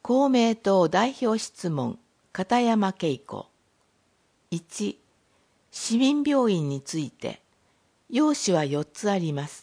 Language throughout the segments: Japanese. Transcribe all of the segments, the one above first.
公明党代表質問、片山恵子。1、市民病院について、要旨は4つあります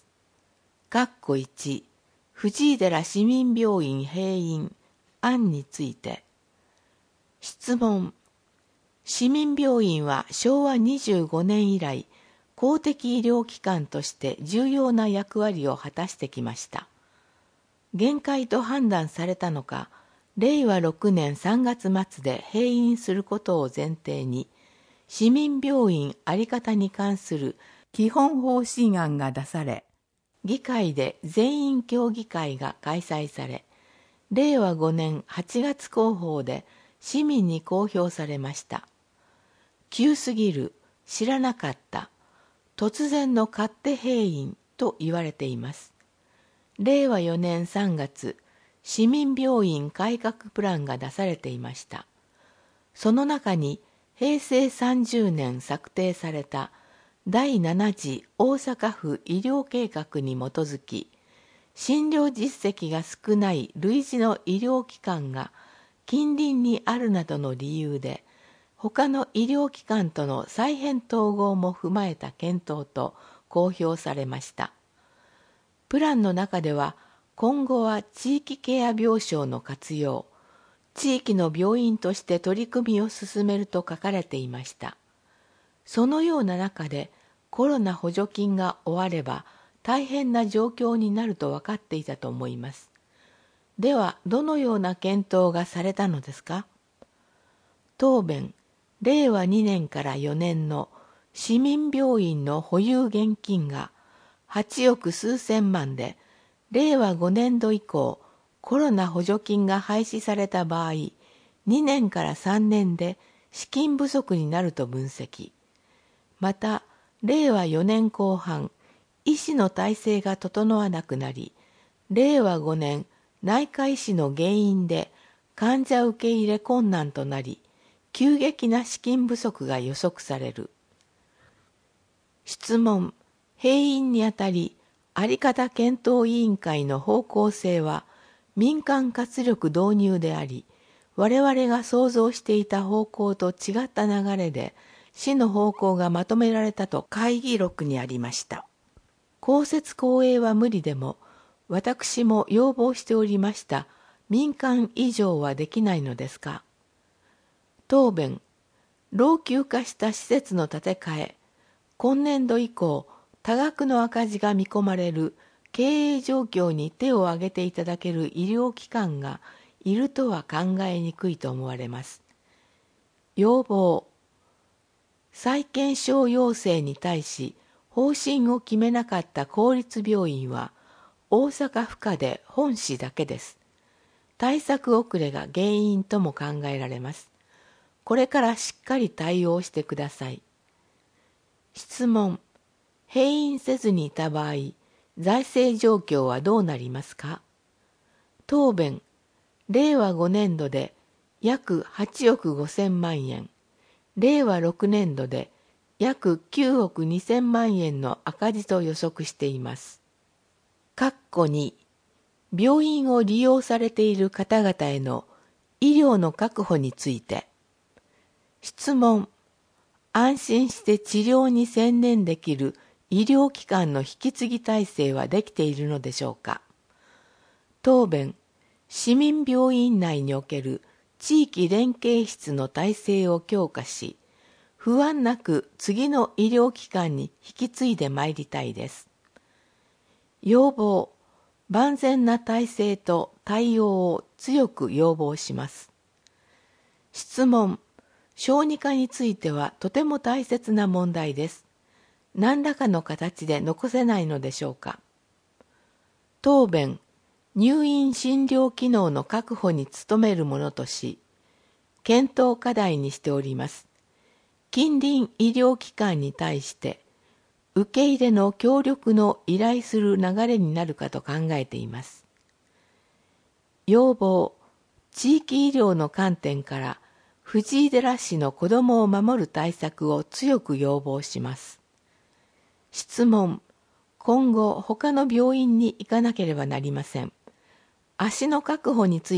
。1、藤井寺市民病院閉院案について。質問、市民病院は昭和25年以来、公的医療機関として重要な役割を果たしてきました。限界と判断されたのか、令和6年3月末で閉院することを前提に、市民病院あり方に関する基本方針案が出され、議会で全員協議会が開催され、令和5年8月広報で市民に公表されました。急すぎる、知らなかった、突然の勝手閉院と言われています。令和4年3月、市民病院改革プランが出されていました。その中に平成30年策定された第7次大阪府医療計画に基づき、診療実績が少ない類似の医療機関が近隣にあるなどの理由で、他の医療機関との再編統合も踏まえた検討と公表されました。プランの中では、今後は地域ケア病床の活用、地域の病院として取り組みを進めると書かれていました。そのような中で、コロナ補助金が終われば大変な状況になると分かっていたと思います。では、どのような検討がされたのですか？答弁、令和2年から4年の市民病院の保有現金が8億数千万で、令和5年度以降、コロナ補助金が廃止された場合、2年から3年で資金不足になると分析。また、令和4年後半、医師の体制が整わなくなり、令和5年、内科医師の原因で患者受け入れ困難となり、急激な資金不足が予測される。質問、閉院にあたり、あり方検討委員会の方向性は民間活力導入であり、我々が想像していた方向と違った流れで、市の方向がまとめられたと会議録にありました。公設公営は無理でも、私も要望しておりました民間以上はできないのですか？答弁、老朽化した施設の建て替え、今年度以降、多額の赤字が見込まれる経営状況に手を挙げていただける医療機関がいるとは考えにくいと思われます。要望、再検証要請に対し方針を決めなかった公立病院は大阪府下で本市だけです。対策遅れが原因とも考えられます。これからしっかり対応してください。質問、閉院せずにいた場合、財政状況はどうなりますか？答弁、令和5年度で約8億5千万円、令和6年度で約9億2千万円の赤字と予測しています。括弧2、病院を利用されている方々への医療の確保について。質問、安心して治療に専念できる医療機関の引き継ぎ体制はできているのでしょうか？答弁、市民病院内における地域連携室の体制を強化し、不安なく次の医療機関に引き継いでまいりたいです。要望、万全な体制と対応を強く要望します。質問、小児科についてはとても大切な問題です。何らかの形で残せないのでしょうか？答弁、入院診療機能の確保に努めるものとし、検討課題にしております。近隣医療機関に対して、受け入れの協力の依頼する流れになるかと考えています。要望、地域医療の観点から、藤井寺市の子どもを守る対策を強く要望します。質問、今後他の病院に行かなければなりません。足の確保について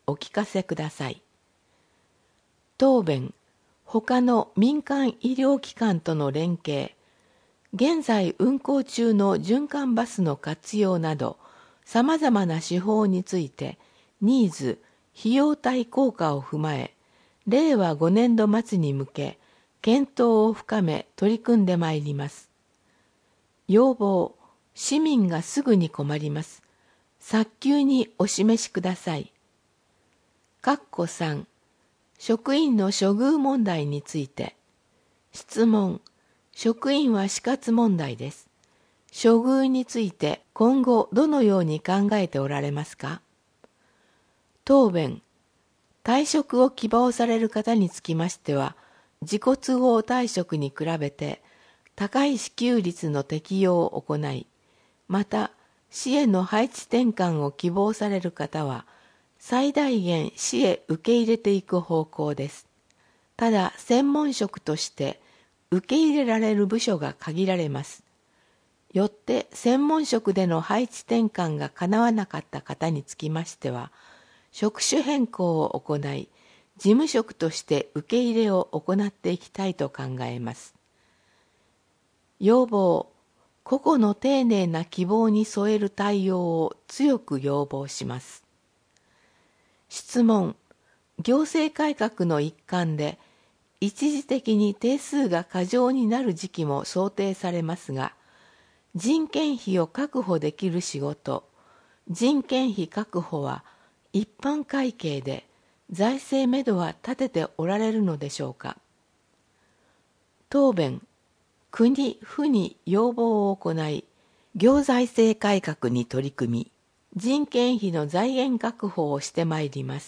お聞かせください。答弁、他の民間医療機関との連携、現在運行中の循環バスの活用など、さまざまな手法について、ニーズ、費用対効果を踏まえ、令和5年度末に向け、検討を深め取り組んでまいります。要望、市民がすぐに困ります。早急にお示しください。3、職員の処遇問題について。質問、職員は死活問題です。処遇について今後どのように考えておられますか？答弁、退職を希望される方につきましては、自己都合退職に比べて高い支給率の適用を行い、また市への配置転換を希望される方は、最大限市へ受け入れていく方向です。ただ専門職として受け入れられる部署が限られます。よって専門職での配置転換がかなわなかった方につきましては、職種変更を行い、事務職として受け入れを行っていきたいと考えます。要望、個々の丁寧な希望に添える対応を強く要望します。質問、行政改革の一環で、一時的に定数が過剰になる時期も想定されますが、人件費を確保できる仕事、人件費確保は一般会計で財政めどは立てておられるのでしょうか。答弁、国・府に要望を行い、行財政改革に取り組み、人件費の財源確保をしてまいります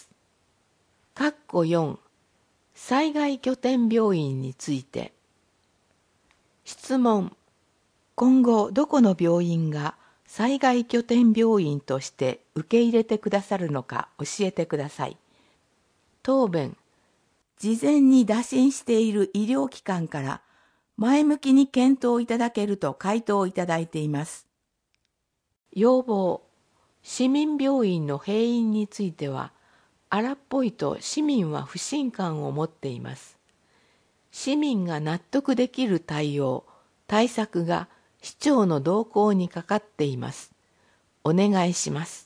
。4、災害拠点病院について。質問、今後どこの病院が災害拠点病院として受け入れてくださるのか教えてください。答弁、事前に打診している医療機関から前向きに検討いただけると回答をいただいています。要望、市民病院の閉院については、荒っぽいと市民は不信感を持っています。市民が納得できる対応、対策が市長の動向にかかっています。お願いします。